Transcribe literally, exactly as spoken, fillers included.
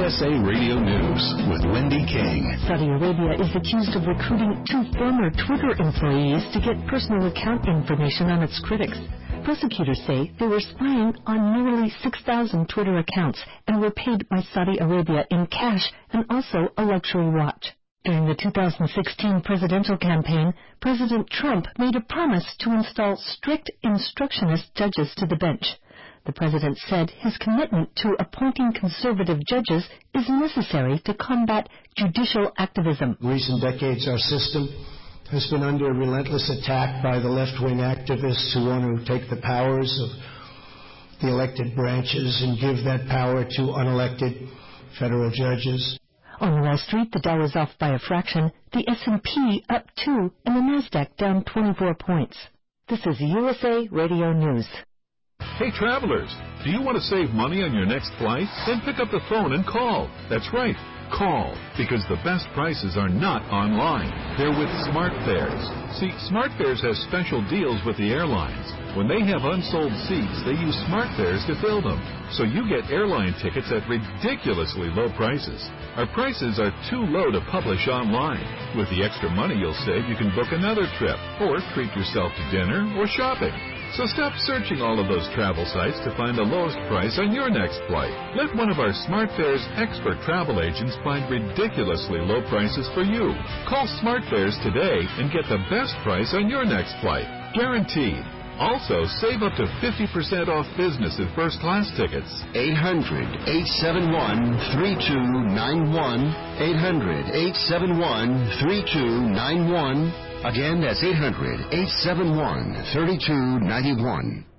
S A Radio News with Wendy King. Saudi Arabia is accused of recruiting two former Twitter employees to get personal account information on its critics. Prosecutors say they were spying on nearly six thousand Twitter accounts and were paid by Saudi Arabia in cash and also a luxury watch. During the two thousand sixteen presidential campaign, President Trump made a promise to install strict instructionist judges to the bench. The president said his commitment to appointing conservative judges is necessary to combat judicial activism. In recent decades, our system has been under relentless attack by the left-wing activists who want to take the powers of the elected branches and give that power to unelected federal judges. On Wall Street, the Dow is off by a fraction, the S and P up two, and the Nasdaq down twenty-four points. This is U S A Radio News. Hey travelers, do you want to save money on your next flight? Then pick up the phone and call. That's right, call, because the best prices are not online. They're with SmartFares. See, SmartFares has special deals with the airlines. When they have unsold seats, they use SmartFares to fill them. So you get airline tickets at ridiculously low prices. Our prices are too low to publish online. With the extra money you'll save, you can book another trip, or treat yourself to dinner or shopping. So stop searching all of those travel sites to find the lowest price on your next flight. Let one of our SmartFares expert travel agents find ridiculously low prices for you. Call SmartFares today and get the best price on your next flight. Guaranteed. Also, save up to fifty percent off business and first-class tickets. eight hundred, eight seven one, three two nine one. eight hundred, eight seven one, three two nine one. Again, that's eight hundred, eight seven one, three two nine one.